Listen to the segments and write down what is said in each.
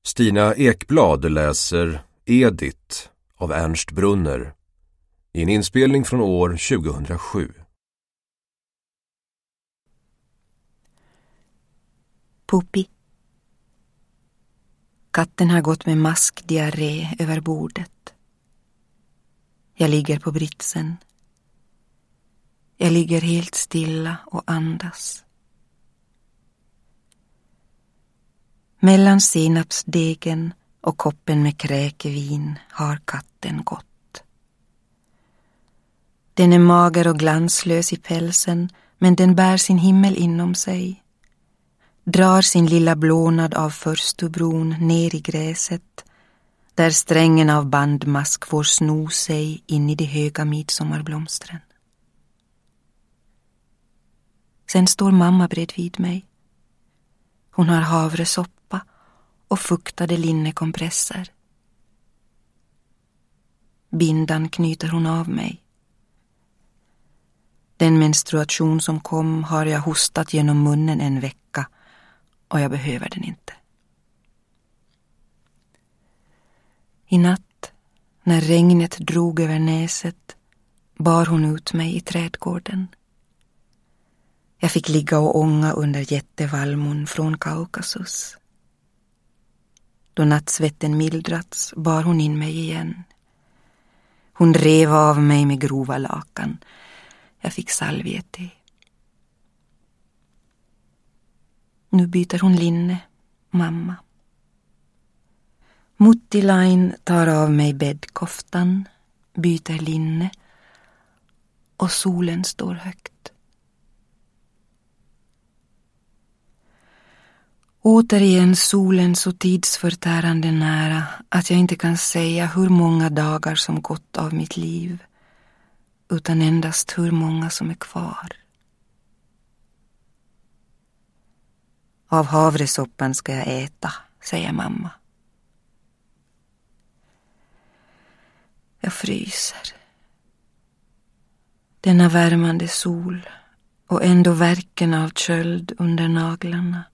Stina Ekblad läser Edith av Ernst Brunner i en inspelning från år 2007. Pupi. Katten har gått med maskdiarré över bordet. Jag ligger på britsen. Jag ligger helt stilla och andas. Mellan senapsdegen och koppen med kräkevin har katten gått. Den är mager och glanslös i pälsen, men den bär sin himmel inom sig. Drar sin lilla blånad av förstubron ner i gräset, där strängen av bandmask får sno sig in i de höga midsommarblomstren. Sen står mamma bredvid mig. Hon har havresoppa och fuktade linnekompresser. Bindan knyter hon av mig. Den menstruation som kom har jag hostat genom munnen en vecka och jag behöver den inte. I natt, när regnet drog över näset, bar hon ut mig i trädgården. Jag fick ligga och ånga under jättevallmon från Kaukasus. Då nattsvetten mildrats bar hon in mig igen. Hon rev av mig med grova lakan. Jag fick salviete. Nu byter hon linne, mamma. Muttilain tar av mig bäddkoftan, byter linne och solen står högt. Återigen solen så tidsförtärande nära att jag inte kan säga hur många dagar som gått av mitt liv, utan endast hur många som är kvar. Av havresoppan ska jag äta, säger mamma. Jag fryser. Denna värmande sol och ändå värken av köld under naglarna.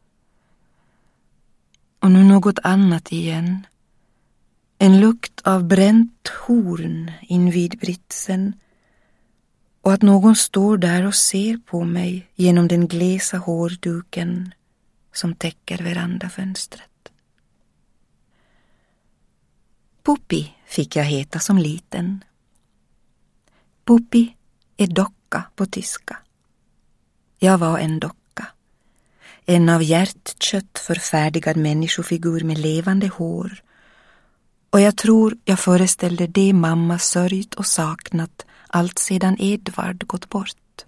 Och nu något annat igen. En lukt av bränt horn invid britsen. Och att någon står där och ser på mig genom den glesa hårduken som täcker verandafönstret. Pupi fick jag heta som liten. Pupi är docka på tyska. Jag var en docka. En av hjärtkött förfärdigad människofigur med levande hår. Och jag tror jag föreställde det mamma sörjt och saknat allt sedan Edvard gått bort.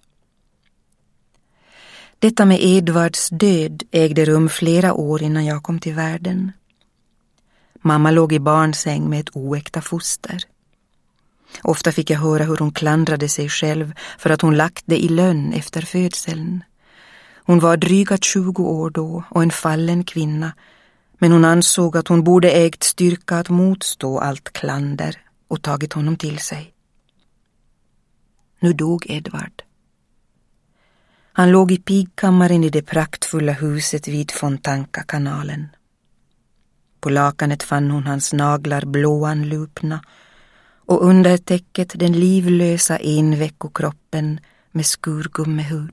Detta med Edvards död ägde rum flera år innan jag kom till världen. Mamma låg i barnsäng med ett oäkta foster. Ofta fick jag höra hur hon klandrade sig själv för att hon lagt det i lönn efter födseln. Hon var dryga 20 år då och en fallen kvinna, men hon ansåg att hon borde ägt styrka att motstå allt klander och tagit honom till sig. Nu dog Edvard. Han låg i pigkammaren i det praktfulla huset vid Fontanka-kanalen. På lakanet fann hon hans naglar blåanlupna och under täcket den livlösa enveckokroppen med skurgummehud.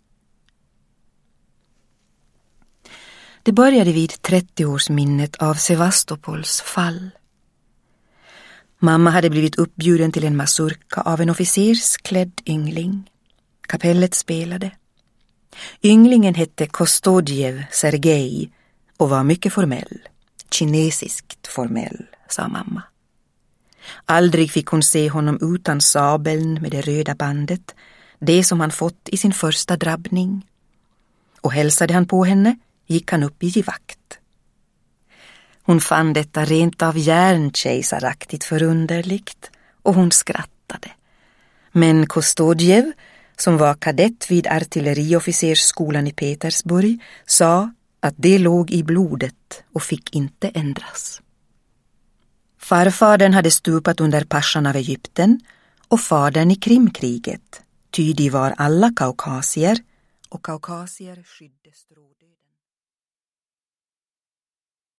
Det började vid 30-årsminnet av Sevastopols fall. Mamma hade blivit uppbjuden till en mazurka av en officersklädd yngling. Kapellet spelade. Ynglingen hette Kostodjev Sergej och var mycket formell. Kinesiskt formell, sa mamma. Aldrig fick hon se honom utan sabeln med det röda bandet, det som han fått i sin första drabbning. Och hälsade han på henne gick han upp i givakt. Hon fann detta rent av järnkejsaraktigt förunderligt och hon skrattade. Men Kostodjev, som var kadett vid artilleriofficersskolan i Petersburg, sa att det låg i blodet och fick inte ändras. Farfadern hade stupat under paschan av Egypten och fadern i Krimkriget, ty de var alla kaukasier och kaukasier skydde stråd.